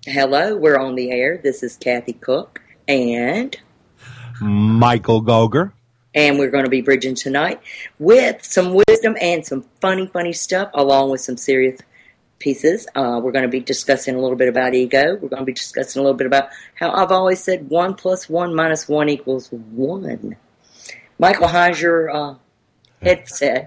Hello, we're on the air. This is Kathy Cook and Michael Goger. And we're going to be bridging tonight with some wisdom and some funny stuff, along with some serious pieces. We're going to be discussing a little bit about ego. We're going to be discussing a little bit about how I've always said 1 + 1 - 1 = 1. Michael, how's your headset?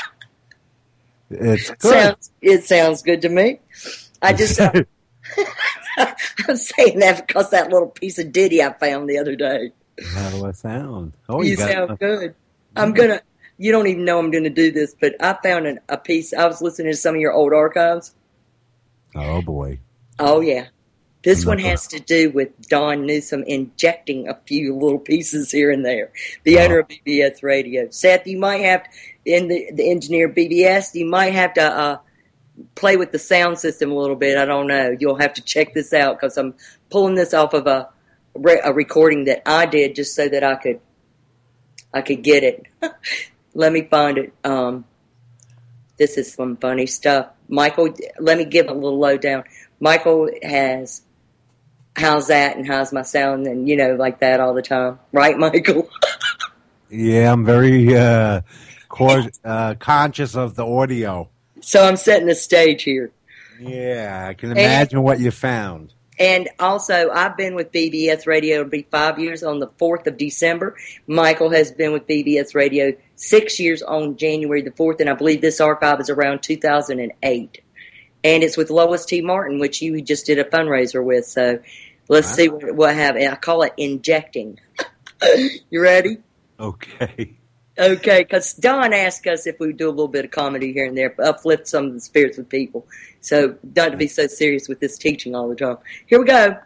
It's good. It sounds good to me. I just... I'm saying that because that little piece of ditty I found the other day. How do I sound? Oh, you sound good. You don't even know I'm going to do this, but I found a piece. I was listening to some of your old archives. Oh, boy. Oh, yeah. This one has to do with Don Newsom injecting a few little pieces here and there. The owner of BBS Radio. Seth, you might have, the engineer of BBS, you might have to play with the sound system a little bit. I don't know. You'll have to check this out because I'm pulling this off of a recording that I did just so that I could get it. Let me find it. This is some funny stuff. Michael, let me give a little lowdown. Michael has how's that and how's my sound and, like that all the time. Right, Michael? Yeah, I'm very conscious of the audio. So I'm setting the stage here. Yeah, I can imagine what you found. And also, I've been with BBS Radio. It'll be 5 years on the 4th of December. Michael has been with BBS Radio 6 years on January the 4th, and I believe this archive is around 2008. And it's with Lois T. Martin, which you just did a fundraiser with. So let's see what happened. I call it injecting. You ready? Okay. Okay, because Don asked us if we would do a little bit of comedy here and there, uplift some of the spirits of people. So, not to be so serious with this teaching all the time. Here we go.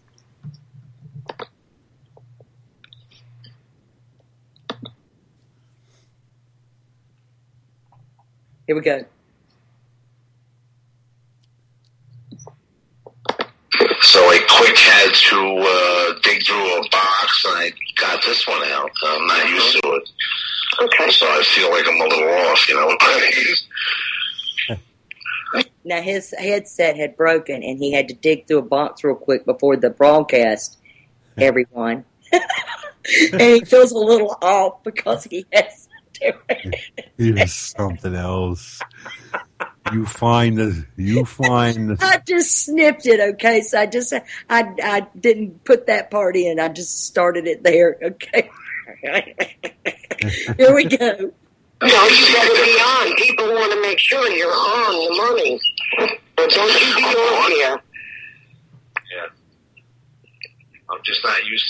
Here we go. So I quick had to dig through a box, and I got this one out. I'm not used to it. Okay. So I feel like I'm a little off, Now, his headset had broken, and he had to dig through a box real quick before the broadcast, everyone. And he feels a little off because he has to do it. Here's something else. You find the. I just snipped it, okay? So I didn't put that part in. I just started it there, okay? Here we go. No, you better be on. People want to make sure you're on the money. But don't you be on here. Yeah. I'm just not used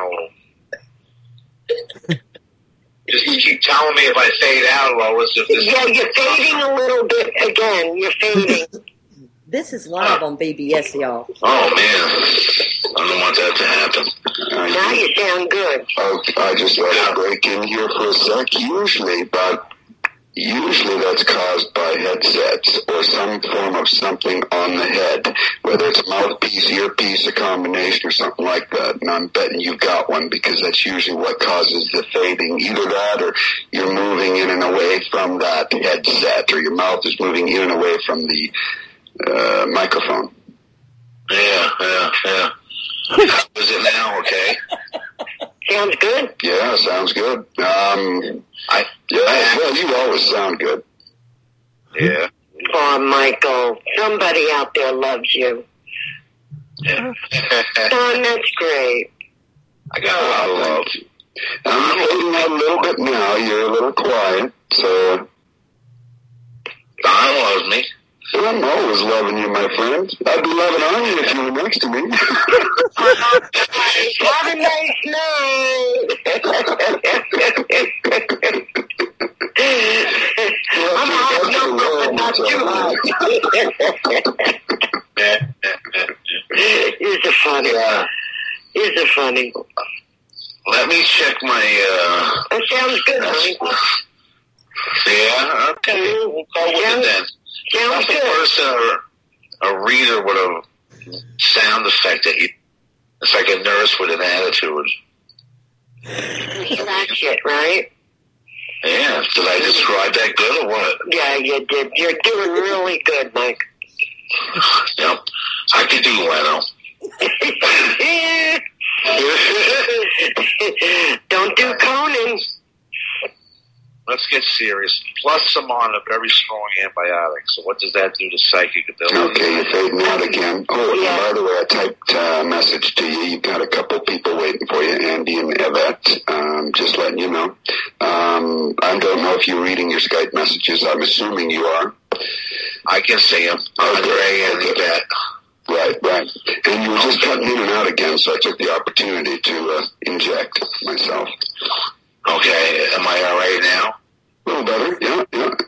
to, Just keep telling me if I fade out, Lois. Yeah, you're fading a little bit again. You're fading. This is live on BBS, y'all. Oh, man. I don't want that to happen. Now you sound good. I just let it break in here for a sec. Usually that's caused by headsets or some form of something on the head, whether it's a mouthpiece, earpiece, a combination or something like that. And I'm betting you've got one because that's usually what causes the fading. Either that or you're moving in and away from that headset, or your mouth is moving in and away from the microphone. Yeah. How is it now, okay? Sounds good. Yeah, sounds good. Well, you always sound good. Yeah. Oh, Michael, somebody out there loves you. Yeah. Don, that's great. I got a lot of love. I'm fading out a little bit now. You're a little quiet, so... Don loves me. I'm always loving you, my friend. I'd be loving on you if you were next to me. Have a nice night. I'm out your not too hot. You're funny. Let me check my... That sounds good, honey. Yeah, okay. We'll go with it then. Sounds Nothing worse than a reader with a sound effect that it's like a nurse with an attitude. That's it, right? Yeah. Did I describe that good or what? Yeah, you did. You're doing really good, Mike. Yep. I could do Leno. Don't do Conan. Let's get serious. Plus, I'm on a very strong antibiotic. So what does that do to psychic ability? Okay, you're fading out again. Oh, yeah. And by the way, I typed a message to you. You've got a couple people waiting for you, Andy and Yvette. Just letting you know. I don't know if you're reading your Skype messages. I'm assuming you are. I can see them. Andre and Yvette. Right. And you were just cutting in and out again, so I took the opportunity to inject myself. Okay, am I all right now? A little better, yeah.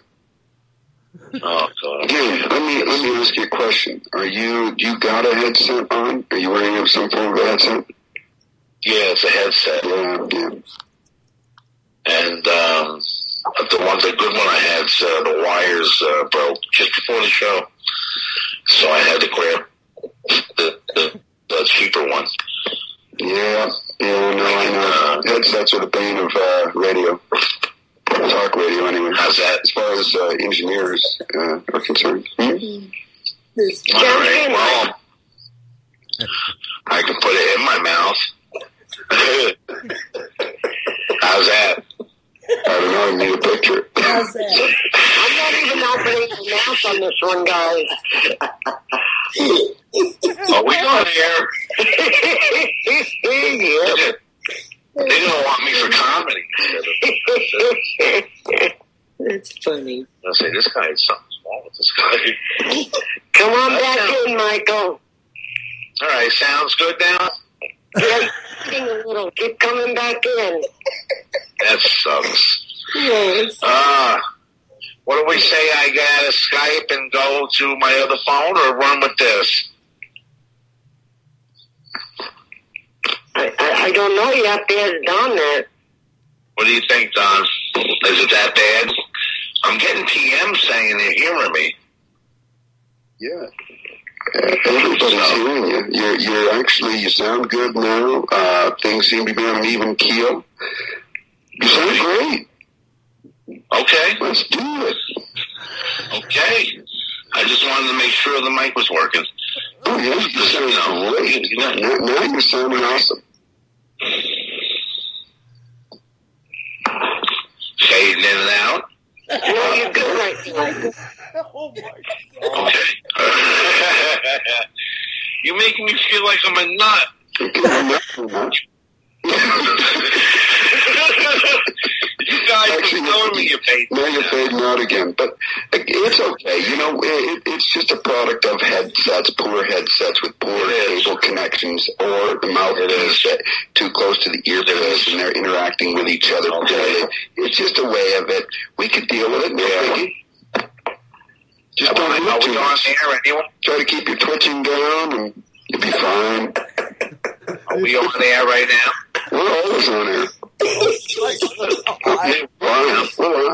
Oh, God. Again, let me ask you a question. Do you got a headset on? Are you wearing some form of a headset? Yeah, it's a headset. Yeah. And the good one I had, the wires broke just before the show, so I had to grab the cheaper one. Yeah, no, I know. Headsets are the bane of radio. Talk radio, anyway. How's that? As far as engineers are concerned. Mm-hmm. All right, well, I can put it in my mouth. How's that? I don't know, I need a picture. How's that? I'm not even opening my mouth on this one, guys. Are we on air? Yeah. They don't want me for comedy. That's funny. I'll say, this guy is something wrong with this guy. Come on back in, Michael. All right, sounds good now? Yeah, a little. Keep coming back in. That sucks. Yes. What do we say? I gotta Skype and go to my other phone, or run with this? I don't know. You have to ask Don that. What do you think, Don? Is it that bad? I'm getting PM saying they're hearing me. Yeah. Everybody's hearing you. You're actually, you sound good now. Things seem to be on an even keel. You sound great. Okay. Let's do it. Okay. I just wanted to make sure the mic was working. Oh, yeah, you sound great. Now you're sounding awesome. Fading in and out. No, you're good right now. Oh, my God. Okay. You're making me feel like I'm a nut. You guys are telling me you're fading. Now you're fading out again, but it's okay. You know, it's just a product of headsets, poor headsets with poor cable connections, or the mouthpiece too close to the earpiece, and they're interacting with each other. Okay. It's just a way of it. We could deal with it. No biggie. Just don't do too much. Try to keep your twitching down, and you'll be fine. Are we on air right now? We're always on air. We're live.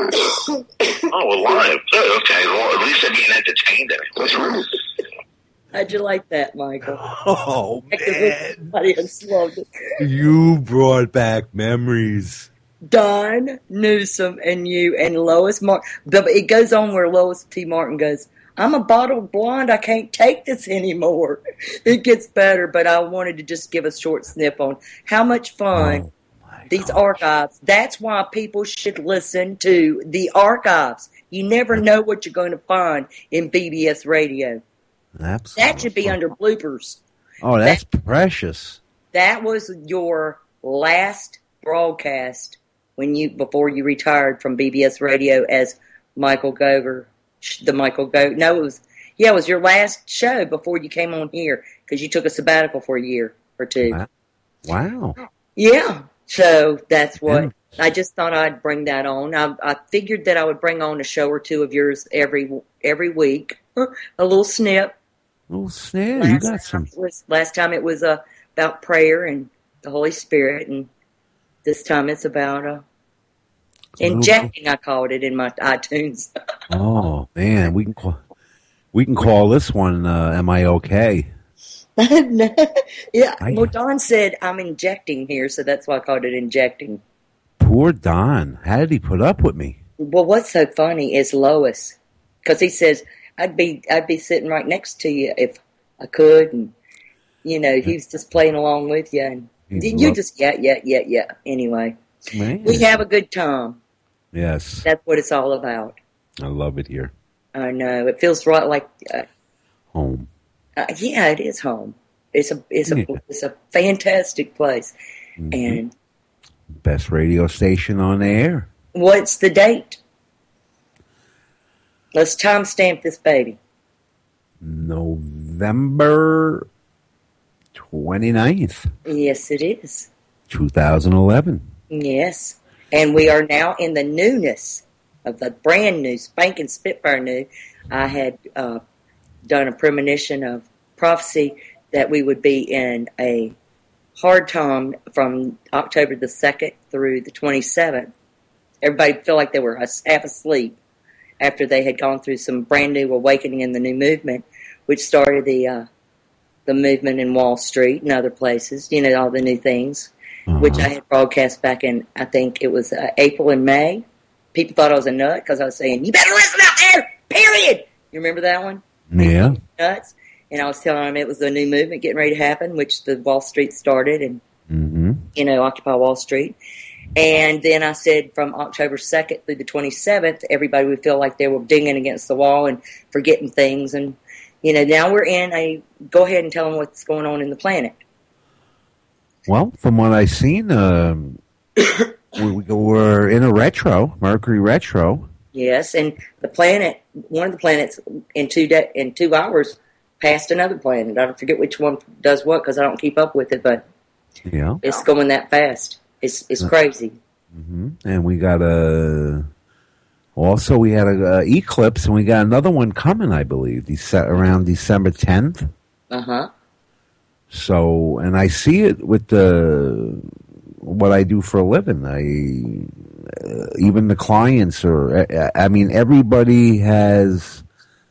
Oh, we're live. Good. Okay. Well, at least I'm being entertained. That's right. How'd you like that, Michael? Oh, man. I just loved it. You brought back memories. Don Newsom and you and Lois Martin. It goes on where Lois T. Martin goes, I'm a bottled blonde. I can't take this anymore. It gets better, but I wanted to just give a short snip on how much fun these archives. That's why people should listen to the archives. You never know what you're going to find in BBS radio. Absolutely. That should be under bloopers. Oh, that's precious. That was your last broadcast before you retired from BBS radio as Michael Goger. It was your last show before you came on here because you took a sabbatical for a year or two. Wow. Yeah. So that's what I just thought I'd bring that on. I figured that I would bring on a show or two of yours every week. A little snip. You got some. Last time it was about prayer and the Holy Spirit, and this time it's about injecting. I called it in my iTunes. Oh man, we can call this one "Am I Okay?" Yeah, well, Don said I'm injecting here, so that's why I called it injecting. Poor Don. How did he put up with me? Well, what's so funny is Lois, because he says, I'd be sitting right next to you if I could, and he was just playing along with you, and you just yeah. Anyway, Man. we have a good time. Yes, That's what it's all about. I love it here. I know it feels right like Home. Yeah, it is home. It's a fantastic place, and best radio station on the air. What's the date? Let's timestamp this baby. November 29th. Yes, it is. 2011. Yes. And we are now in the newness of the brand new, spanking Spitfire new. I had done a premonition of prophecy that we would be in a hard time from October the 2nd through the 27th. Everybody felt like they were half asleep after they had gone through some brand new awakening in the new movement, which started the movement in Wall Street and other places, all the new things, which I had broadcast back in, I think it was April and May. People thought I was a nut because I was saying, you better listen out there, period. You remember that one? Yeah. Nuts. And I was telling them it was a new movement getting ready to happen, which the Wall Street started, and, Occupy Wall Street. And then I said from October 2nd through the 27th, everybody would feel like they were dinging against the wall and forgetting things. And, now we're in a, go ahead and tell them what's going on in the planet. Well, from what I've seen, we're in a retro, Mercury retro. Yes, and the planet, one of the planets in 2 hours passed another planet. I don't forget which one does what because I don't keep up with it, but it's going that fast. It's crazy. And we got also we had a eclipse, and we got another one coming, I believe, around December 10th. So, and I see it with what I do for a living. Even the clients everybody has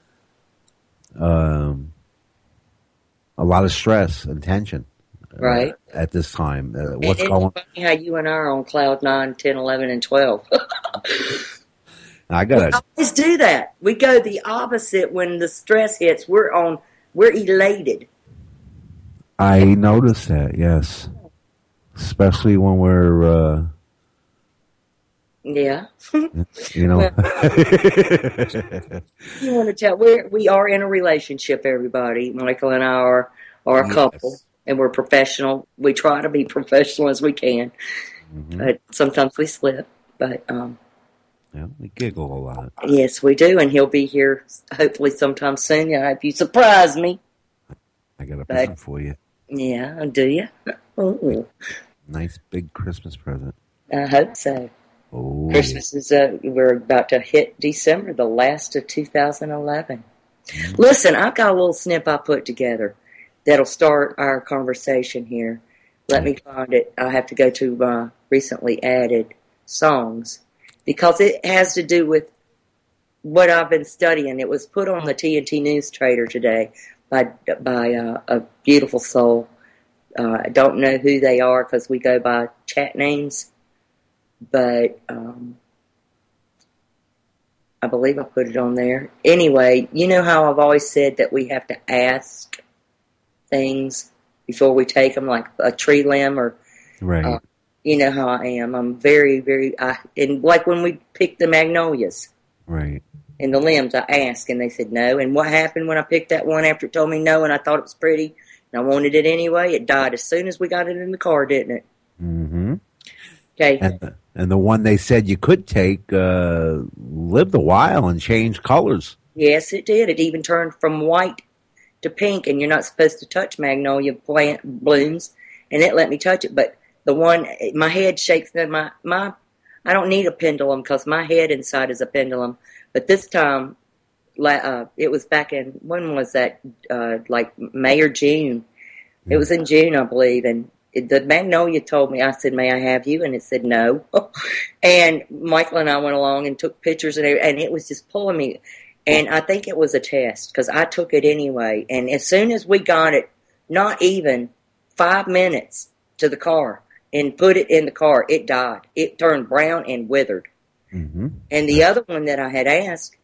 a lot of stress and tension. Right. At this time. What's going on? Funny how you and I are on cloud 9, 10, 11, and 12. I always do that. We go the opposite when the stress hits. We're elated. I noticed that, yes. Especially when we're yeah. You want to tell we are in a relationship, everybody. Michael and I are a couple. And we're professional. We try to be professional as we can. But sometimes we slip. But we giggle a lot. Yes, we do. And he'll be here hopefully sometime soon. I hope you surprise me. I got a present for you. Yeah, do you? Oh. Nice big Christmas present. I hope so. Oh, Christmas is we're about to hit December, the last of 2011. Listen, I've got a little snip I put together that'll start our conversation here. Let me find it. I'll have to go to recently added songs because it has to do with what I've been studying. It was put on the TNT News Trader today by a beautiful soul. I don't know who they are because we go by chat names, but I believe I put it on there. Anyway, you know how I've always said that we have to ask things before we take them, like a tree limb or, right. You know how I am. I'm very, very, and like when we picked the magnolias. Right. And the limbs, I asked, and they said no. And what happened when I picked that one after it told me no, and I thought it was pretty, and I wanted it anyway? It died as soon as we got it in the car, didn't it? Mm-hmm. Okay. And the one they said you could take lived a while and changed colors. Yes, it did. It even turned from white to pink, and you're not supposed to touch magnolia plant blooms, and it let me touch it. But the one, my head shakes. I don't need a pendulum because my head inside is a pendulum. But this time, it was back in, when was that? Like May or June. It was in June, I believe, and the magnolia told me, I said, may I have you? And it said no. And Michael and I went along and took pictures, and it was just pulling me. And I think it was a test because I took it anyway. And as soon as we got it, not even 5 minutes to the car and put it in the car, it died. It turned brown and withered. Mm-hmm. And the other one that I had asked,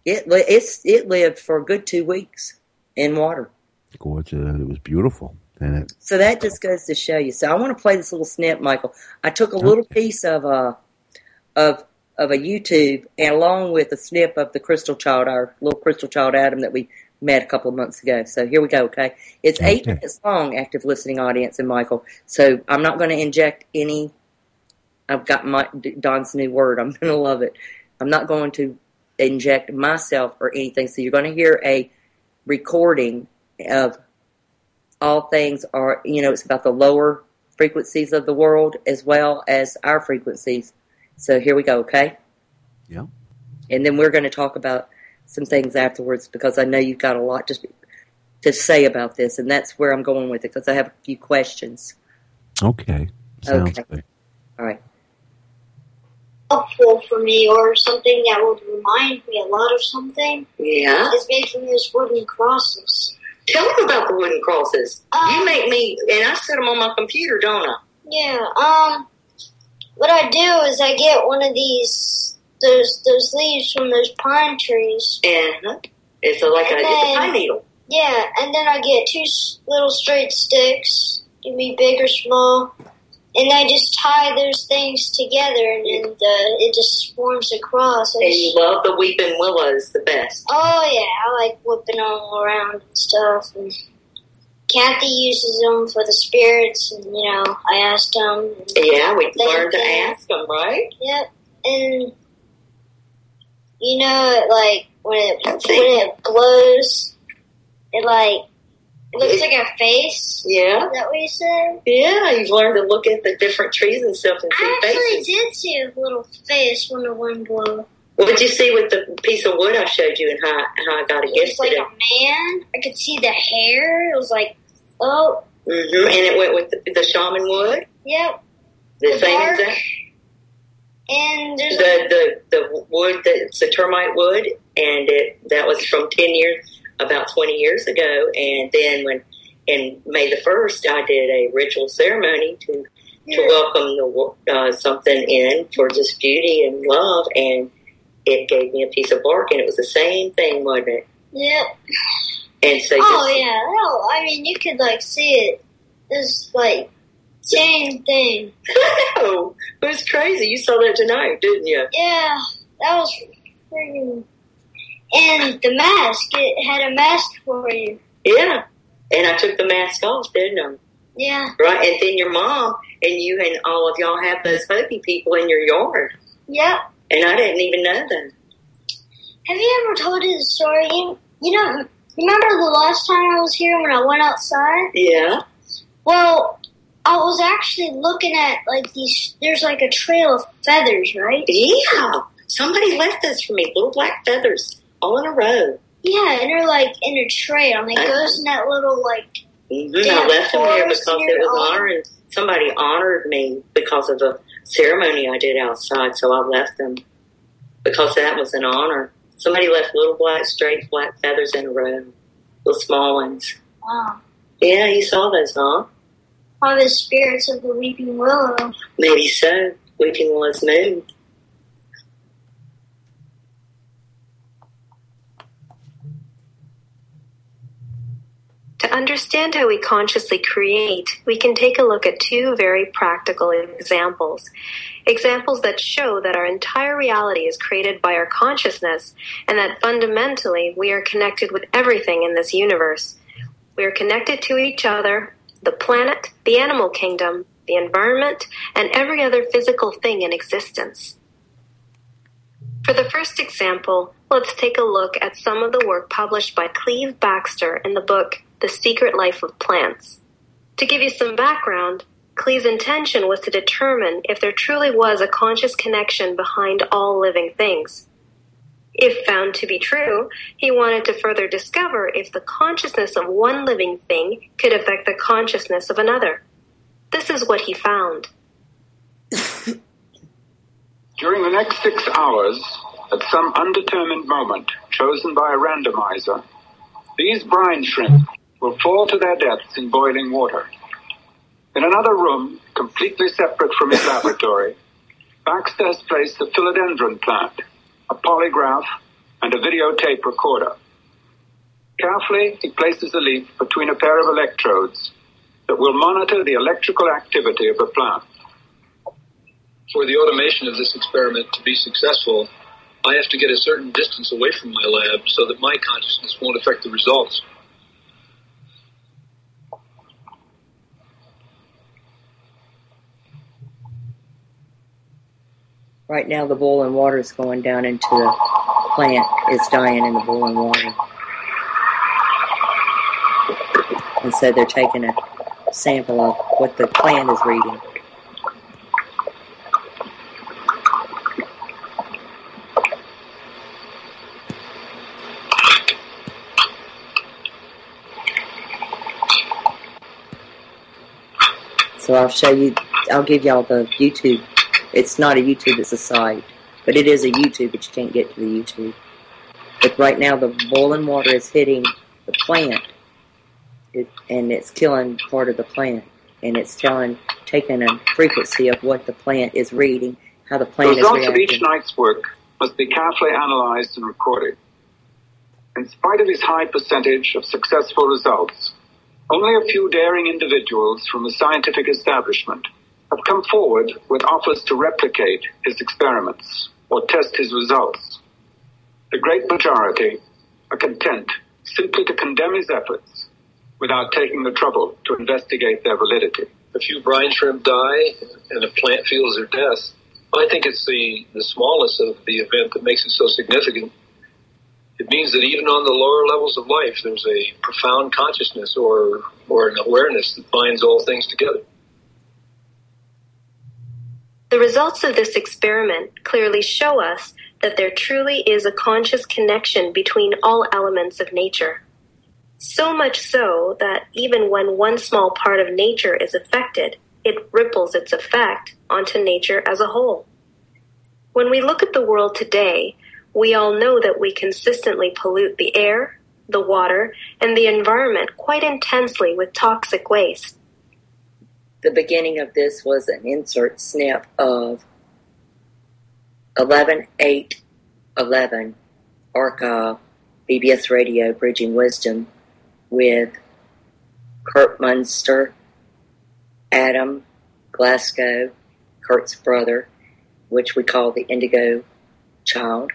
It lived for a good 2 weeks in water. Gorgeous. It was beautiful. And So that just goes to show you. So I want to play this little snip, Michael. I took a little piece of a YouTube, and along with a snip of the crystal child, our little crystal child Adam that we met a couple of months ago. So here we go. Okay, it's 8 minutes long. Active listening audience, and Michael. So I'm not going to inject any. I've got Don's new word. I'm going to love it. I'm not going to inject myself or anything. So you're going to hear a recording of all things are, it's about the lower frequencies of the world as well as our frequencies. So here we go, okay? Yeah. And then we're going to talk about some things afterwards because I know you've got a lot to say about this, and that's where I'm going with it because I have a few questions. Okay. Sounds good. All right. Helpful for me, or something that would remind me a lot of something. Yeah. Is made from those wooden crosses. Tell them about the wooden crosses. You make me, and I set them on my computer, don't I? Yeah. What I do is I get one of those leaves from those pine trees. And it's like a pine needle. Yeah, and then I get 2 little straight sticks. Can be big or small. And I just tie those things together, and then it just forms a cross. And you love the weeping willows the best. Oh, yeah. I like whipping them all around and stuff. And Kathy uses them for the spirits, and, I asked them. Yeah, we learned to ask them, right? Yep. And, when it glows, it looks like a face. Yeah. Is that what you said? Yeah, you've learned to look at the different trees and stuff and see faces. I actually did see a little face when the wind blew. What did you see with the piece of wood I showed you and how I got a gift? It was like a man. I could see the hair. It was like, oh. Mm-hmm. And it went with the shaman wood? Yep. The same exact? And there's the wood, it's a termite wood, and that was from 20 years ago, and then in May the 1st, I did a ritual ceremony to welcome something in for just beauty and love, and it gave me a piece of bark, and it was the same thing, wasn't it? Yep. And so yeah. No, I mean, you could, see it. It's, same thing. No, it was crazy. You saw that tonight, didn't you? Yeah, that was freaking... And the mask, it had a mask for you. Yeah, and I took the mask off, didn't I? Yeah. Right, and then your mom and you and all of y'all have those Hopi people in your yard. Yep. And I didn't even know that. Have you ever told you the story? Remember the last time I was here when I went outside? Yeah. Well, I was actually looking at, there's a trail of feathers, right? Yeah. Somebody left those for me, little black feathers. All in a row. Yeah, and they're in a trail, and it goes in that little Mm-hmm. I left them there because it was honoring. Somebody honored me because of the ceremony I did outside, so I left them because that was an honor. Somebody left little straight black feathers in a row, little small ones. Wow. Yeah, you saw those, huh? Are the spirits of the weeping willow? Maybe so. Weeping willow's moon. To understand how we consciously create, we can take a look at 2 very practical examples. Examples that show that our entire reality is created by our consciousness and that fundamentally we are connected with everything in this universe. We are connected to each other, the planet, the animal kingdom, the environment, and every other physical thing in existence. For the first example, let's take a look at some of the work published by Cleve Baxter in the book The Secret Life of Plants. To give you some background, Cleve's intention was to determine if there truly was a conscious connection behind all living things. If found to be true, he wanted to further discover if the consciousness of one living thing could affect the consciousness of another. This is what he found. During the next 6 hours, at some undetermined moment chosen by a randomizer, these brine shrimp will fall to their deaths in boiling water. In another room, completely separate from his laboratory, Baxter has placed a philodendron plant, a polygraph, and a videotape recorder. Carefully, he places a leaf between a pair of electrodes that will monitor the electrical activity of the plant. For the automation of this experiment to be successful, I have to get a certain distance away from my lab so that my consciousness won't affect the results. Right now the boiling water is going down into the plant. It's dying in the boiling water. And so they're taking a sample of what the plant is reading. So I'll give y'all the YouTube. It's not a YouTube, it's a site. But it is a YouTube, but you can't get to the YouTube. But right now the boiling water is hitting the plant. And it's killing part of the plant. And it's taking a frequency of what the plant is reading, how the plant is reacting. The results of each night's work must be carefully analyzed and recorded. In spite of his high percentage of successful results, only a few daring individuals from the scientific establishment have come forward with offers to replicate his experiments or test his results. The great majority are content simply to condemn his efforts without taking the trouble to investigate their validity. A few brine shrimp die and a plant feels their death. I think it's the smallness of the event that makes it so significant. It means that even on the lower levels of life, there's a profound consciousness or an awareness that binds all things together. The results of this experiment clearly show us that there truly is a conscious connection between all elements of nature. So much so that even when one small part of nature is affected, it ripples its effect onto nature as a whole. When we look at the world today, we all know that we consistently pollute the air, the water, and the environment quite intensely with toxic waste. The beginning of this was an insert snip of 11/8/11 archive BBS Radio Bridging Wisdom with Kurt Munster, Adam Glasgow, Kurt's brother, which we call the Indigo Child.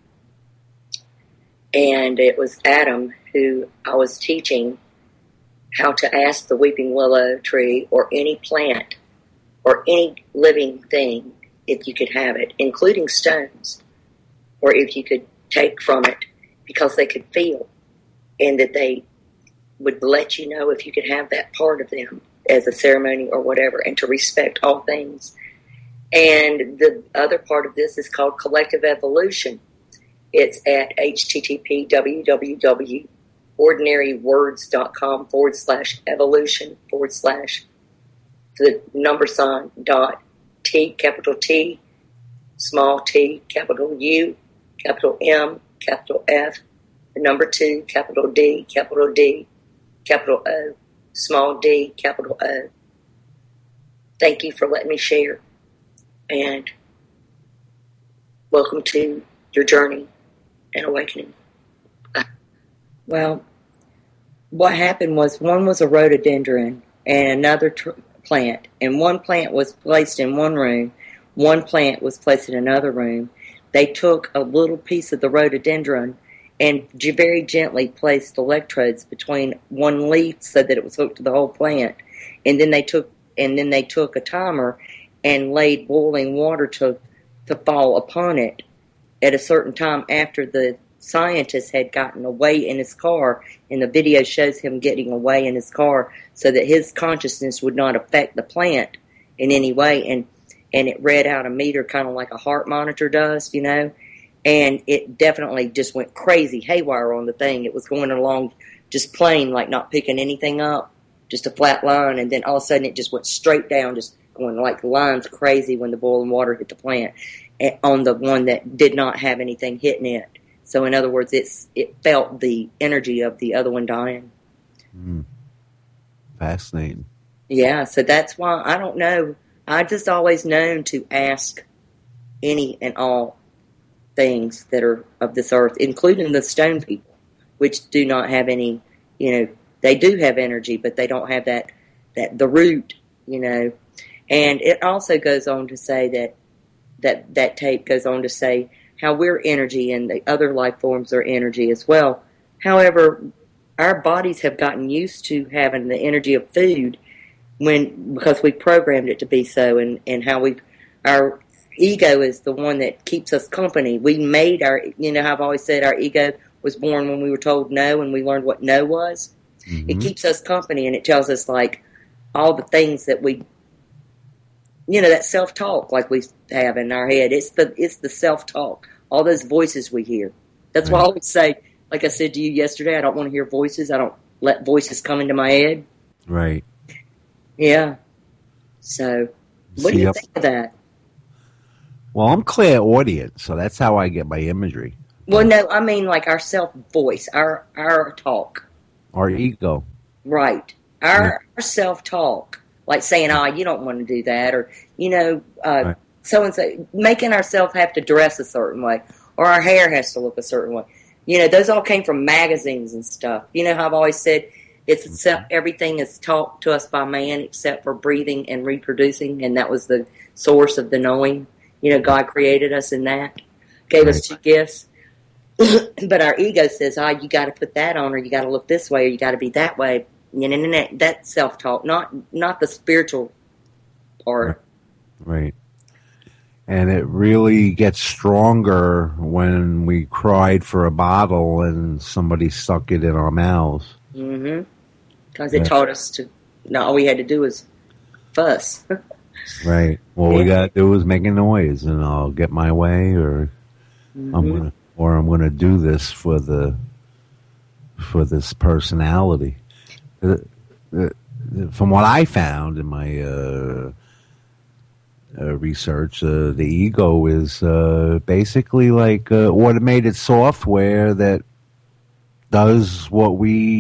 And it was Adam who I was teaching how to ask the weeping willow tree or any plant or any living thing if you could have it, including stones, or if you could take from it, because they could feel, and that they would let you know if you could have that part of them as a ceremony or whatever, and to respect all things. And the other part of this is called collective evolution. It's at http://ordinarywords.com/evolution/the $ capital T, small t, capital U, capital M, capital F, the number 2, capital D, capital O, small d, capital O. Thank you for letting me share. And welcome to your journey and awakening. Well, what happened was one was a rhododendron and another plant. And one plant was placed in one room. One plant was placed in another room. They took a little piece of the rhododendron and very gently placed electrodes between one leaf so that it was hooked to the whole plant. And then they took a timer and laid boiling water to fall upon it at a certain time after the scientist had gotten away in his car, and the video shows him getting away in his car so that his consciousness would not affect the plant in any way, and it read out a meter kind of like a heart monitor does, you know, and it definitely just went crazy haywire on the thing. It was going along just plain, like not picking anything up, just a flat line, and then all of a sudden it just went straight down, just going like lines crazy when the boiling water hit the plant on the one that did not have anything hitting it. So in other words, it felt the energy of the other one dying. Fascinating. Yeah, so that's why, I don't know. I just always known to ask any and all things that are of this earth, including the stone people, which do not have any, they do have energy, but they don't have that the root, And it also goes on to say that tape goes on to say how we're energy and the other life forms are energy as well. However, our bodies have gotten used to having the energy of food because we programmed it to be so, and how our ego is the one that keeps us company. We made I've always said our ego was born when we were told no, and we learned what no was. Mm-hmm. It keeps us company, and it tells us like all the things that we, that self-talk like we have in our head. It's the self-talk, all those voices we hear. That's why I always say, like I said to you yesterday, I don't want to hear voices. I don't let voices come into my head. Right. Yeah. So, what do you think of that? Well, I'm clairaudient, so that's how I get my imagery. Well, no, I mean like our self-voice, our talk. Our ego. Right. Our self-talk. Like saying, you don't want to do that. Or, right. So-and-so. Making ourselves have to dress a certain way. Or our hair has to look a certain way. Those all came from magazines and stuff. How I've always said everything is taught to us by man except for breathing and reproducing. And that was the source of the knowing. God created us in that. Gave us 2 gifts. But our ego says, you got to put that on, or you got to look this way, or you got to be that way. That's self-talk, not the spiritual part. Right. And it really gets stronger when we cried for a bottle and somebody stuck it in our mouths. Mm-hmm. Because it taught us all we had to do was fuss. Right. All we got to do is make a noise, and I'll get my way, or I'm gonna do this for this personality. From what I found in my research, the ego is basically like automated software that does what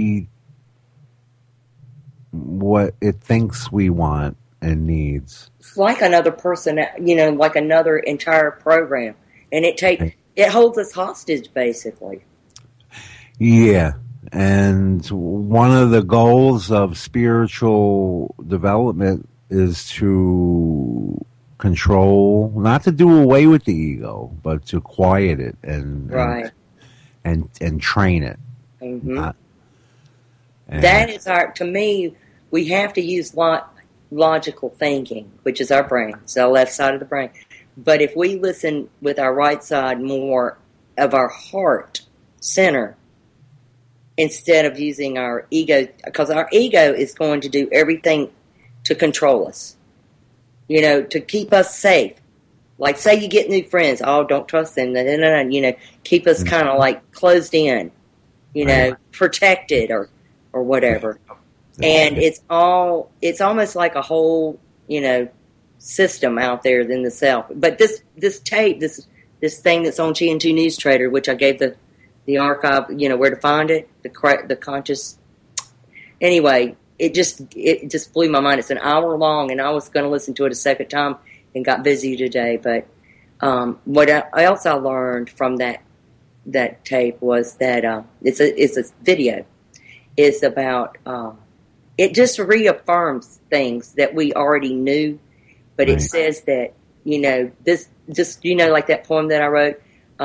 it thinks we want and needs. It's like another person, like another entire program, and it holds us hostage, basically. Yeah. And one of the goals of spiritual development is to control, not to do away with the ego, but to quiet it and train it. Mm-hmm. That is to me, we have to use logical thinking, which is our brain. It's the left side of the brain. But if we listen with our right side more of our heart center, instead of using our ego, because our ego is going to do everything to control us, to keep us safe. Like, say you get new friends, don't trust them, keep us kind of like closed in, protected or whatever. And it's almost like a whole, system out there than the self. But this tape, this thing that's on TNT News Trader, which I gave the archive, where to find it, the conscious. Anyway, it just blew my mind. It's an hour long, and I was going to listen to it a second time and got busy today. But what else I learned from that tape was that it's a video. It's about it just reaffirms things that we already knew, but it says that this just like that poem that I wrote.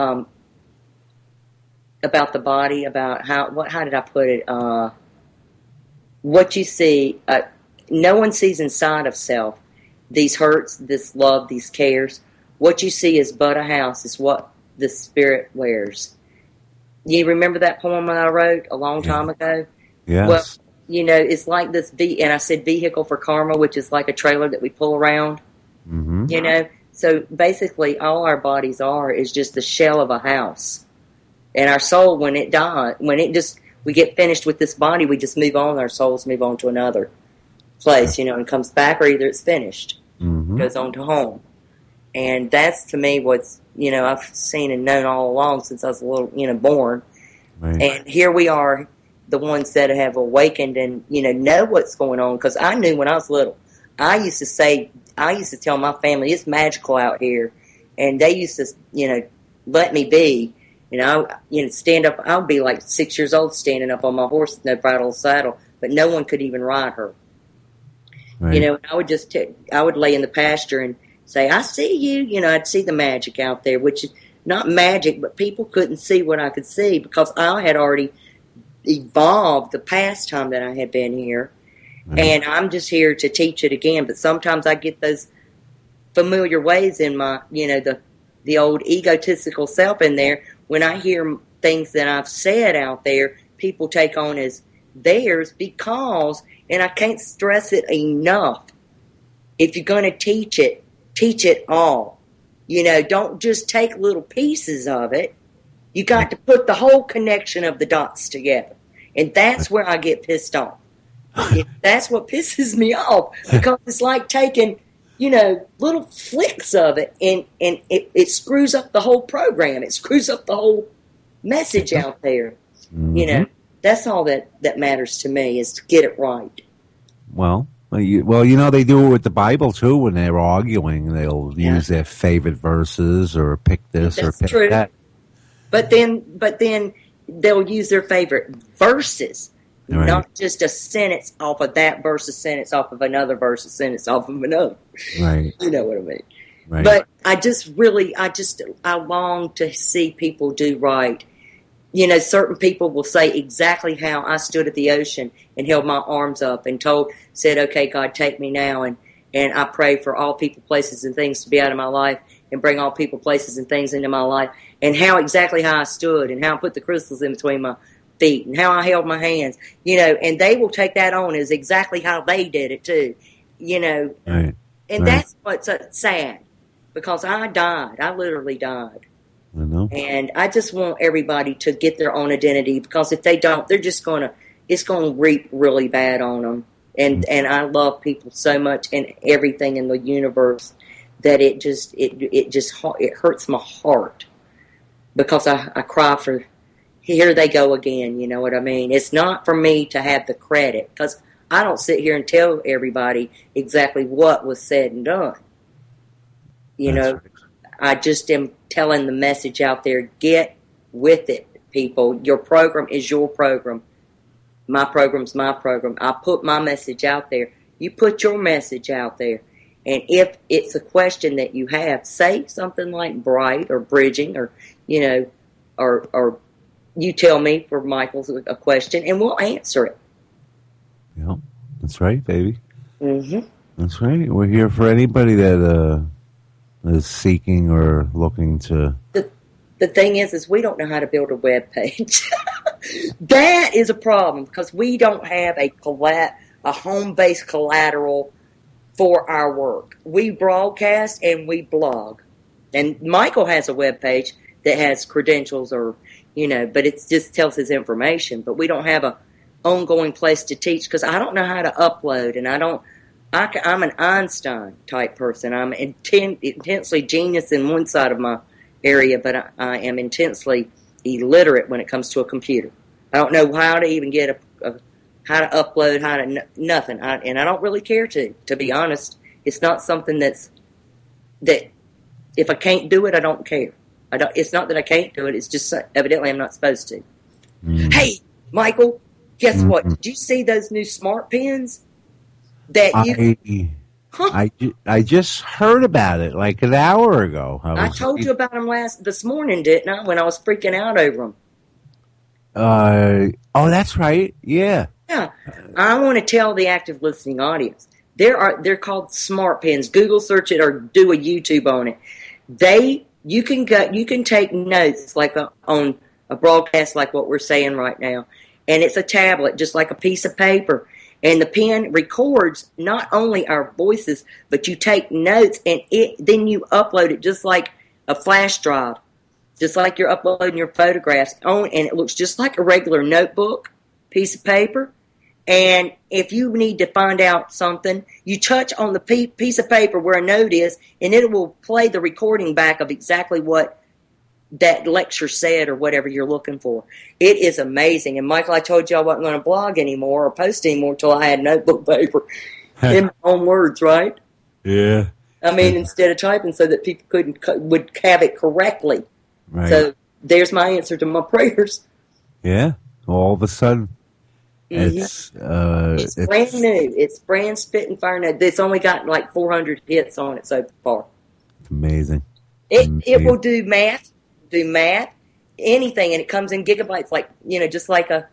About the body, about how did I put it? What you see, no one sees inside of self. These hurts, this love, these cares. What you see is but a house, is what the spirit wears. You remember that poem that I wrote a long time ago? Yes. Well, it's like this, and I said vehicle for karma, which is like a trailer that we pull around. Mm-hmm. So basically all our bodies is just the shell of a house. And our soul, when it dies, we get finished with this body, we just move on. Our souls move on to another place, and comes back, or either it's finished, goes on to home. And that's, to me, what's, I've seen and known all along since I was a little, born. Right. And here we are, the ones that have awakened and, know what's going on. Because I knew when I was little. I used to tell my family, it's magical out here. And they used to, let me be. And stand up. I would be like 6 years old standing up on my horse with no bridle or saddle, but no one could even ride her. Right. I would I would lay in the pasture and say, I see you. I'd see the magic out there, which is not magic, but people couldn't see what I could see because I had already evolved the past time that I had been here. Right. And I'm just here to teach it again. But sometimes I get those familiar ways in my, the old egotistical self in there. When I hear things that I've said out there, people take on as theirs because, and I can't stress it enough, if you're going to teach it all. Don't just take little pieces of it. You got to put the whole connection of the dots together. And that's where I get pissed off. That's what pisses me off because it's like taking, little flicks of it and it screws up the whole program. It screws up the whole message out there. Mm-hmm. That's all that matters to me is to get it right. Well, they do it with the Bible too. When they're arguing, they'll use their favorite verses or pick this or pick that. But then they'll use their favorite verses, right. Not just a sentence off of that verse, a sentence off of another verse, a sentence off of another. Right. You know what I mean? Right. But I long to see people do right. Certain people will say exactly how I stood at the ocean and held my arms up and said, okay, God, take me now. And I pray for all people, places, and things to be out of my life and bring all people, places, and things into my life. And how I stood and how I put the crystals in between my feet and how I held my hands, and they will take that on as exactly how they did it too, Right. And that's what's sad because I died. I literally died. I know. And I just want everybody to get their own identity because if they don't, it's going to reap really bad on them. And I love people so much and everything in the universe that it hurts my heart because I cry for, here they go again, you know what I mean? It's not for me to have the credit because I don't sit here and tell everybody exactly what was said and done. Right. I just am telling the message out there, get with it, people. Your program is your program. My program's my program. I put my message out there. You put your message out there. And if it's a question that you have, say something like bright or bridging or, or you tell me for Michael's a question and we'll answer it. Yeah, that's right, baby. Mm-hmm. That's right. We're here for anybody that is seeking or looking to. The thing is we don't know how to build a web page. That is a problem because we don't have a home-based collateral for our work. We broadcast and we blog. And Michael has a web page that has credentials or, but it just tells his information. But we don't have a ongoing place to teach because I don't know how to upload and I'm an Einstein type person. I'm intensely genius in one side of my area, but I am intensely illiterate when it comes to a computer. I don't know how to even get how to upload, nothing. And I don't really care to be honest. It's not something that if I can't do it, I don't care. It's not that I can't do it. It's just evidently I'm not supposed to. Mm. Hey, Michael, guess what? Did you see those new smart pens? I just heard about it like an hour ago. I told you about them this morning, didn't I? When I was freaking out over them. Oh, that's right. Yeah. Yeah. I want to tell the active listening audience. They're called smart pens. Google search it or do a YouTube on it. You can take notes like on a broadcast like what we're saying right now. And it's a tablet, just like a piece of paper. And the pen records not only our voices, but you take notes and then you upload it just like a flash drive, just like you're uploading your photographs on, and it looks just like a regular notebook, piece of paper. And if you need to find out something, you touch on the piece of paper where a note is, and it will play the recording back of exactly what that lecture said or whatever you're looking for. It is amazing. And Michael, I told you I wasn't going to blog anymore or post anymore until I had notebook paper in my own words, right? Yeah. I mean, instead of typing so that people would have it correctly. Right. So there's my answer to my prayers. Yeah. All of a sudden, Mm-hmm. it's Brand new. It's brand spitting fire new. It's only got like 400 hits on it so far. It's amazing. It will do math, anything, and it comes in gigabytes, like just like a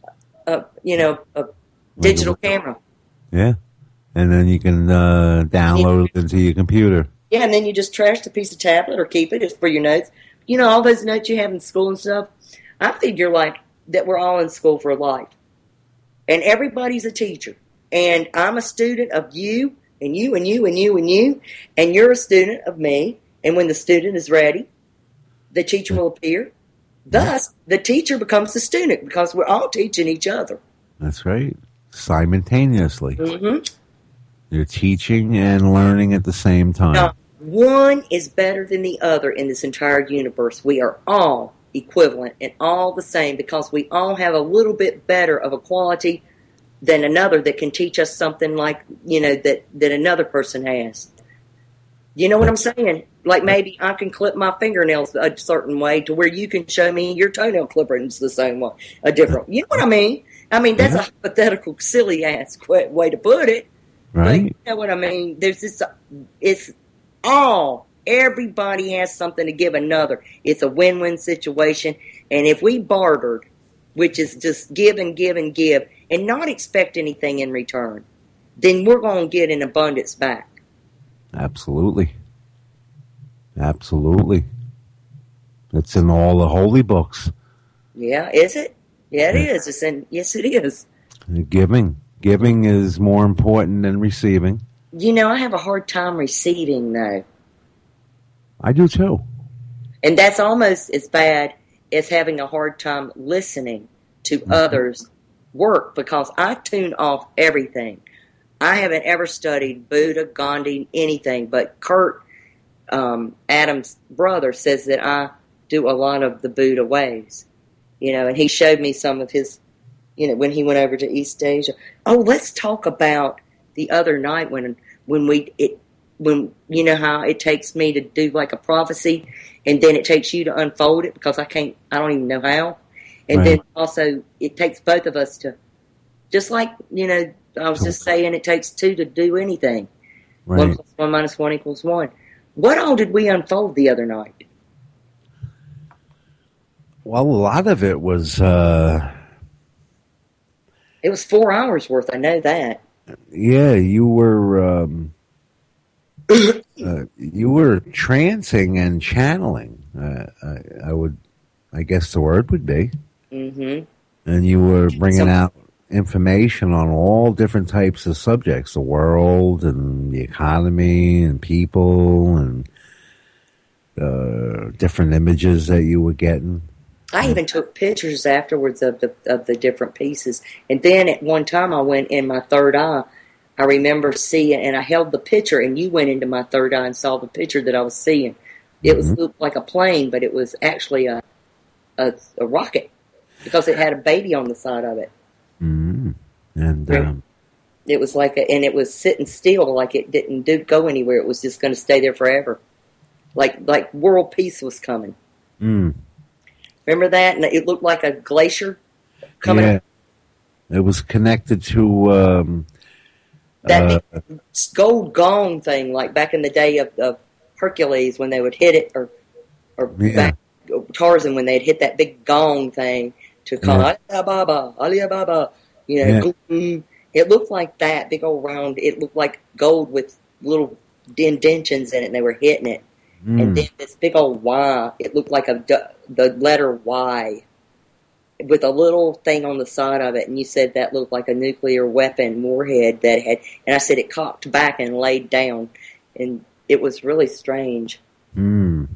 digital camera. Yeah, and then you can download it into your computer. Yeah, and then you just trash the piece of tablet or keep it. It's for your notes. All those notes you have in school and stuff. I figure like that we're all in school for life, and everybody's a teacher. And I'm a student of you, and you, and you, and you, and you, and you're a student of me. And when the student is ready, the teacher will appear. Thus, the teacher becomes the student because we're all teaching each other. That's right. Simultaneously. Mm-hmm. You're teaching and learning at the same time. Now, one is better than the other in this entire universe. We are all equivalent and all the same because we all have a little bit better of a quality than another that can teach us something like, that another person has. You know what I'm saying? Like maybe I can clip my fingernails a certain way to where you can show me your toenail clippings the same way, a different. You know what I mean? I mean, that's a hypothetical, silly-ass way to put it. Right. But you know what I mean? There's this, everybody has something to give another. It's a win-win situation. And if we bartered, which is just give and give and give, and not expect anything in return, then we're going to get an abundance back. Absolutely. Absolutely. It's in all the holy books. Yeah, is it? Yeah, it is. Yes, it is. Giving is more important than receiving. I have a hard time receiving, though. I do, too. And that's almost as bad as having a hard time listening to others' work because I tune off everything. I haven't ever studied Buddha, Gandhi, anything, but Kurt, Adam's brother, says that I do a lot of the Buddha ways, and he showed me some of his, when he went over to East Asia. Oh, let's talk about the other night when how it takes me to do like a prophecy and then it takes you to unfold it because I don't even know how. And then also it takes both of us to, just like, I was just saying it takes two to do anything. Right. 1 + 1 - 1 = 1. What all did we unfold the other night? Well, a lot of it was... It was 4 hours worth, I know that. Yeah, you were... you were trancing and channeling. I guess the word would be. Mm-hmm. And you were bringing out information on all different types of subjects, the world and the economy and people and different images that you were getting. I even took pictures afterwards of the different pieces. And then at one time I went in my third eye. I remember seeing, and I held the picture, and you went into my third eye and saw the picture that I was seeing. It looked like a plane, but it was actually a rocket because it had a baby on the side of it. Mm-hmm. And it was like, and it was sitting still, like it didn't go anywhere. It was just going to stay there forever, like world peace was coming. Mm. Remember that? And it looked like a glacier coming. Yeah, it was connected to that gold gong thing, like back in the day of Hercules when they would hit it, or back Tarzan when they'd hit that big gong thing to call Alibaba. It looked like that big old round. It looked like gold with little indentions in it, and they were hitting it. And then this big old Y, it looked like the letter Y with a little thing on the side of it. And you said that looked like a nuclear weapon warhead that had, and I said it cocked back and laid down. And it was really strange. And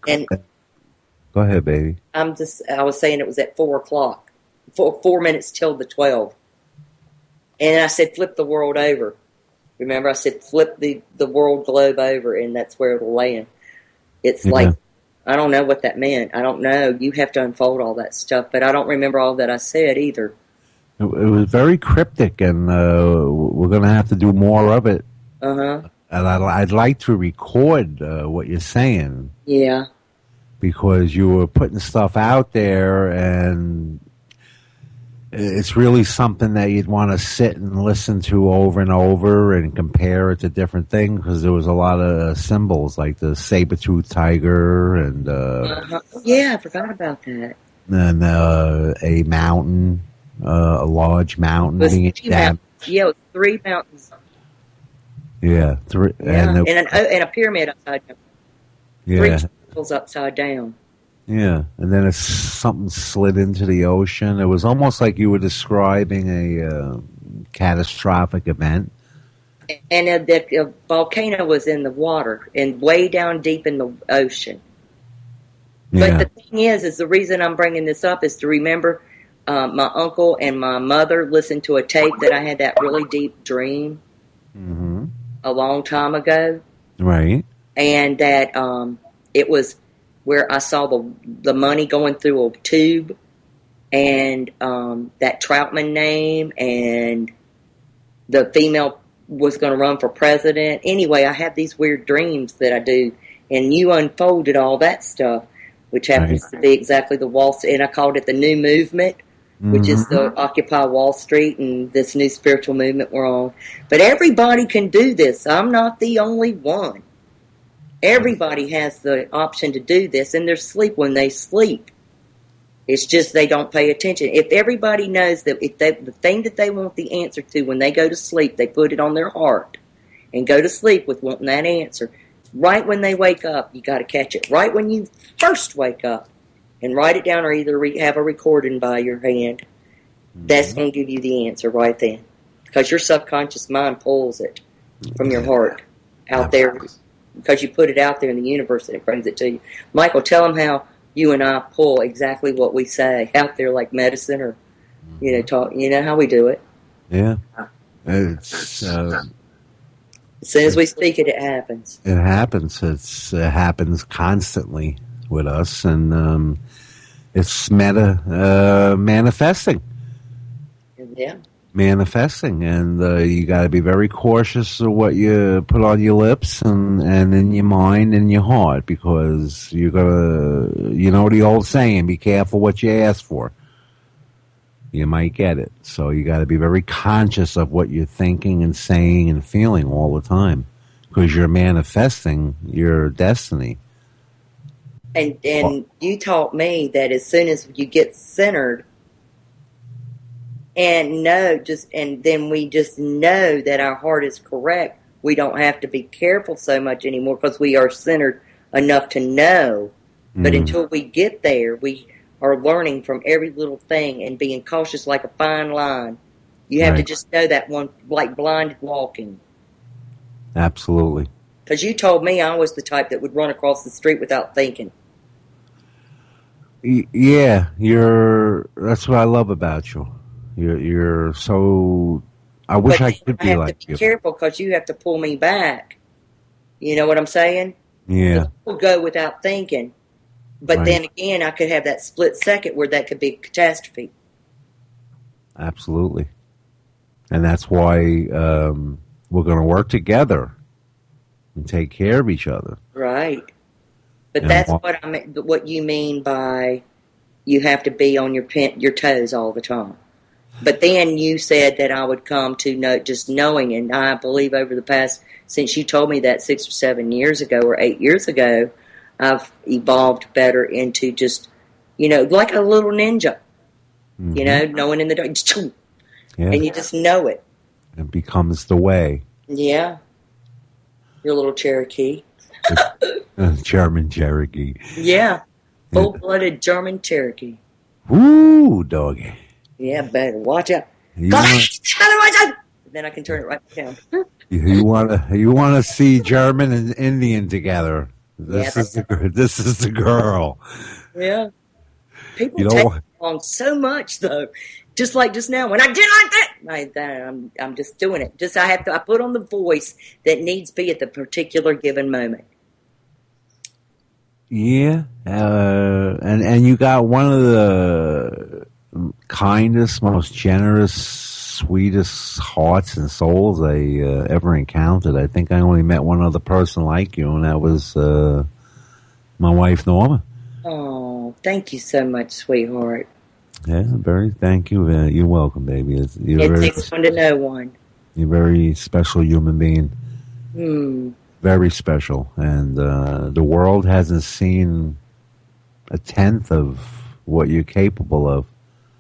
go ahead, baby. I was saying it was at 4 o'clock, 4 minutes till the 12. And I said, flip the world over. Remember, I said, flip the world globe over, and that's where it'll land. It's like, I don't know what that meant. I don't know. You have to unfold all that stuff, but I don't remember all that I said either. It was very cryptic, and we're going to have to do more of it. Uh-huh. And I'd like to record what you're saying. Yeah. because you were putting stuff out there, and it's really something that you'd want to sit and listen to over and over and compare it to different things, because there was a lot of symbols like the saber-toothed tiger and yeah, I forgot about that. And a mountain, a large mountain. Yeah, it was 3 mountains. Yeah, 3. Yeah, and a pyramid upside down. Yeah. 3 temples upside down. Yeah, and then something slid into the ocean. It was almost like you were describing a catastrophic event. And the volcano was in the water and way down deep in the ocean. Yeah. But the thing is the reason I'm bringing this up is to remember my uncle and my mother listened to a tape that I had that really deep dream a long time ago. Right. And that it was where I saw the money going through a tube, and that Troutman name, and the female was going to run for president. Anyway, I have these weird dreams that I do, and you unfolded all that stuff, which happens to be exactly the Wall Street, and I called it the New Movement, which is the Occupy Wall Street and this new spiritual movement we're on. But everybody can do this. I'm not the only one. Everybody has the option to do this, and they're asleep when they sleep. It's just they don't pay attention. If everybody knows that the thing that they want the answer to when they go to sleep, they put it on their heart and go to sleep with wanting that answer. Right when they wake up, you got to catch it. Right when you first wake up, and write it down, or either have a recording by your hand. That's going to give you the answer right then, because your subconscious mind pulls it from your heart out there. Because you put it out there in the universe and it brings it to you. Michael, tell them how you and I pull exactly what we say out there, like medicine, or talk. You know how we do it. Yeah, it's as soon as we speak it, it happens. It happens. It happens constantly with us, and it's manifesting. Yeah. Manifesting, and you got to be very cautious of what you put on your lips and in your mind and your heart, because you're gonna, the old saying, be careful what you ask for. You might get it. So you got to be very conscious of what you're thinking and saying and feeling all the time, because you're manifesting your destiny. And you taught me that as soon as you get centered, and then we just know that our heart is correct, we don't have to be careful so much anymore, because we are centered enough to know. But until we get there, we are learning from every little thing and being cautious like a fine line. You have to just know that one, like blinded walking. Absolutely. Because you told me I was the type that would run across the street without thinking. Yeah, that's what I love about you. You're so. I wish I could be like you. Be careful, because you have to pull me back. You know what I'm saying? Yeah. We'll go without thinking, but then again, I could have that split second where that could be a catastrophe. Absolutely, and that's why we're going to work together and take care of each other. Right. But that's what I mean. What you mean by you have to be on your toes all the time. But then you said that I would come to know, just knowing, and I believe over the past, since you told me that 6 or 7 years ago or 8 years ago, I've evolved better into just, like a little ninja, knowing in the dark, and you just know it. It becomes the way. Yeah. Your little Cherokee. German Cherokee. Yeah. Full-blooded German Cherokee. Woo, doggy. Yeah, better watch out. Then I can turn it right down. You want to see German and Indian together. This is the girl. Yeah. People take on so much though. Just like just now when I did like that, I'm just doing it. Just I put on the voice that needs to be at the particular given moment. Yeah, and you got one of the kindest, most generous, sweetest hearts and souls I ever encountered. I think I only met one other person like you, and that was my wife, Norma. Thank you so much, sweetheart. Yeah, thank you. You're welcome, baby. It takes one to know one. You're a very special human being. Very special. And the world hasn't seen a tenth of what you're capable of.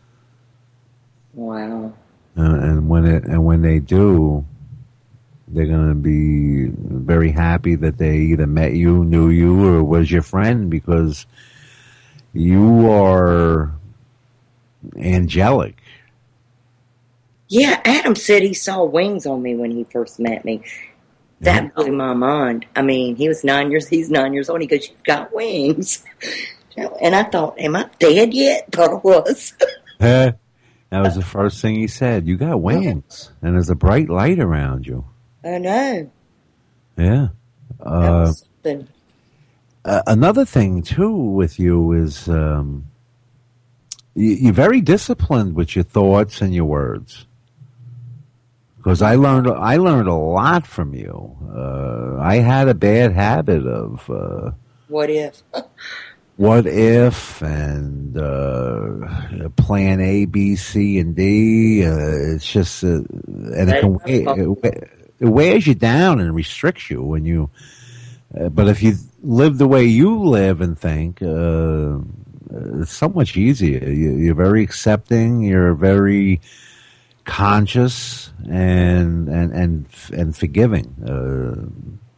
Wow. And when they do, they're going to be very happy that they either met you, knew you, or was your friend, because you are angelic. Yeah, Adam said he saw wings on me when he first met me. That blew my mind. I mean, he's 9 years old. He goes, "You've got wings." And I thought, am I dead yet? Thought I was. That was the first thing he said. You got wings, and there's a bright light around you. I know. Yeah. Something. Another thing too with you is you're very disciplined with your thoughts and your words. Because I learned a lot from you. I had a bad habit of what if. What if, and plan A, B, C, and D. It's just, and it wears you down and restricts you when you. But if you live the way you live and think, it's so much easier. You're very accepting. You're very conscious and forgiving.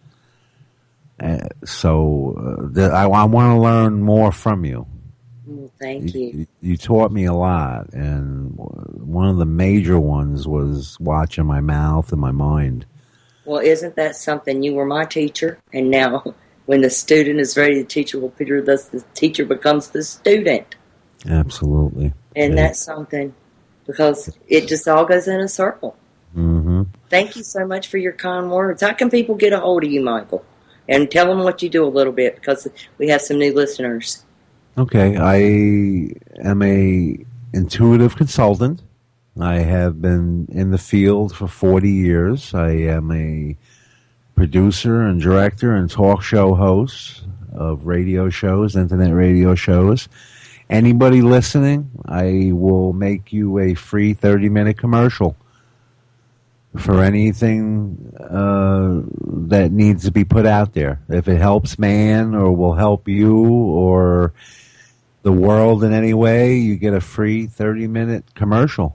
So I want to learn more from you. Well, thank you. You taught me a lot, and one of the major ones was watching my mouth and my mind. Well, isn't that something? You were my teacher, and now when the student is ready, the teacher will picture thus the teacher becomes the student. Absolutely. And that's something, because it just all goes in a circle. Mm-hmm. Thank you so much for your kind words. How can people get a hold of you, Michael? And tell them what you do a little bit, because we have some new listeners. Okay, I am a intuitive consultant. I have been in the field for 40 years. I am a producer and director and talk show host of radio shows, internet radio shows. Anybody listening, I will make you a free 30-minute commercial for anything that needs to be put out there. If it helps man or will help you or the world in any way, you get a free 30-minute commercial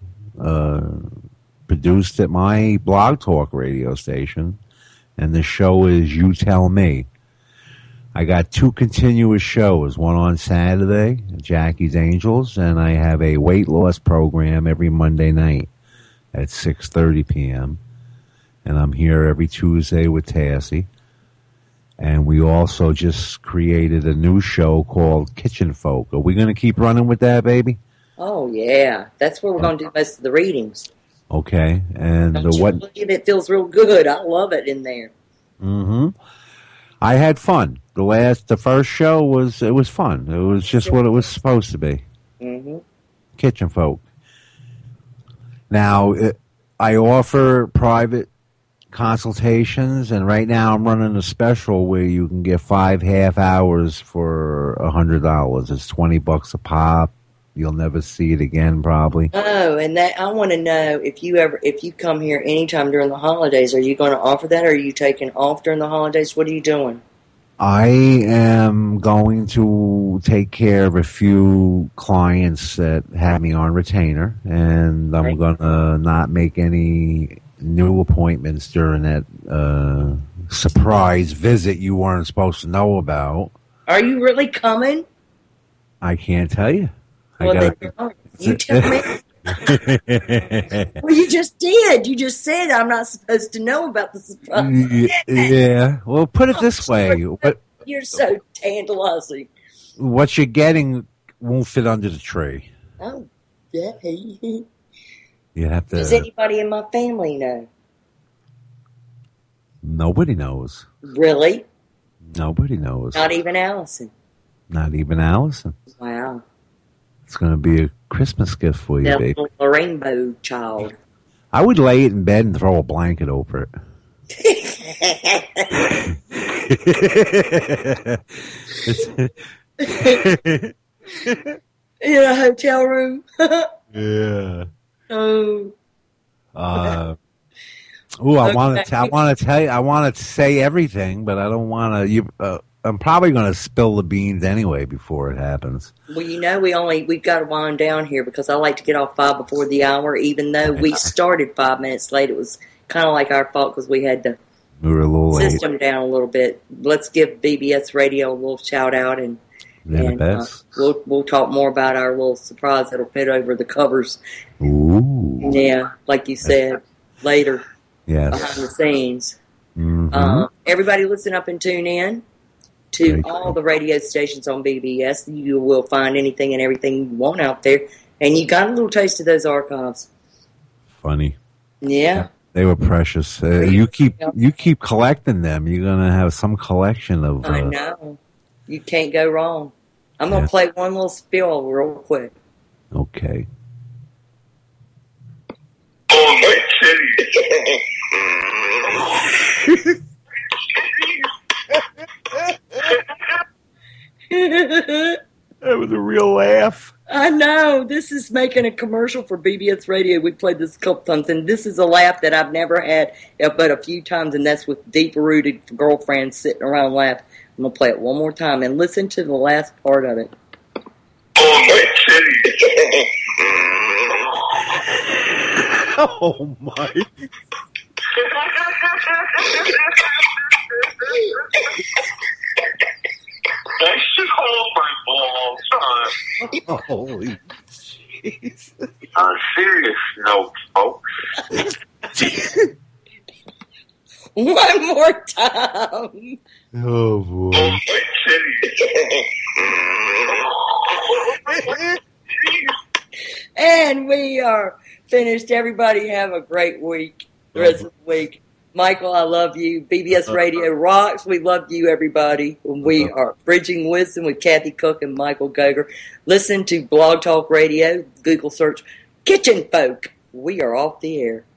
produced at my Blog Talk radio station. And the show is You Tell Me. I got 2 continuous shows, one on Saturday, Jackie's Angels, and I have a weight loss program every Monday night at 6:30 p.m. And I'm here every Tuesday with Tassie. And we also just created a new show called Kitchen Folk. Are we going to keep running with that, baby? Oh, yeah. That's where we're going to do most of the readings. Okay. And it feels real good. I love it in there. Mm-hmm. I had fun. The first show was fun. It was just what it was supposed to be. Mm-hmm. Kitchen Folk. Now, I offer private consultations, and right now I'm running a special where you can get 5 half hours for $100. It's $20 a pop. You'll never see it again, probably. Oh, and that I want to know if you come here anytime during the holidays, are you going to offer that, or are you taking off during the holidays? What are you doing? I am going to take care of a few clients that have me on retainer, and I'm going to not make any new appointments during that surprise visit you weren't supposed to know about. Are you really coming? I can't tell you. Well, you tell me. Well, you just did. You just said I'm not supposed to know about the surprise. Yeah. Well, put it this way. You're so tantalizing. What you're getting won't fit under the tree. Oh, yeah. You have to. Does anybody in my family know? Nobody knows. Really? Nobody knows. Not even Allison? Not even Allison. Wow. It's going to be a Christmas gift for you, baby. A rainbow child. I would lay it in bed and throw a blanket over it. In a hotel room. Yeah. Oh. I Okay. want to tell you. I want to say everything, but I don't want to. I'm probably going to spill the beans anyway before it happens. Well, you know, we've got to wind down here because I like to get off 5 before the hour. Even though we started 5 minutes late, it was kind of like our fault because we had to We were a little late. system down a little bit. Let's give BBS Radio a little shout out, and They're the best. we'll talk more about our little surprise that'll fit over the covers. Ooh. Yeah, like you said, later Yes. behind the scenes. Mhm. Everybody listen up and tune in to Great. all the radio stations on BBS. You will find anything and everything you want out there. And you got a little taste of those archives. Funny. Yeah. They were precious. You keep collecting them. You're gonna have some collection of. I know. You can't go wrong. I'm going to play one little spiel real quick. Okay. That was a real laugh. I know. This is making a commercial for BBS Radio. We played this a couple times, and this is a laugh that I've never had but a few times, and that's with deep-rooted girlfriends sitting around laughing. I'm going to play it one more time, and listen to the last part of it. Oh, my. I should hold my ball time. Holy jeez. On a serious note, folks. One more time. Oh, boy. And we are finished. Everybody have a great week. The rest of the week. Michael, I love you. BBS Radio rocks. We love you, everybody. We are Bridging Wisdom with Kathy Cook and Michael Goger. Listen to Blog Talk Radio. Google search Kitchen Folk. We are off the air.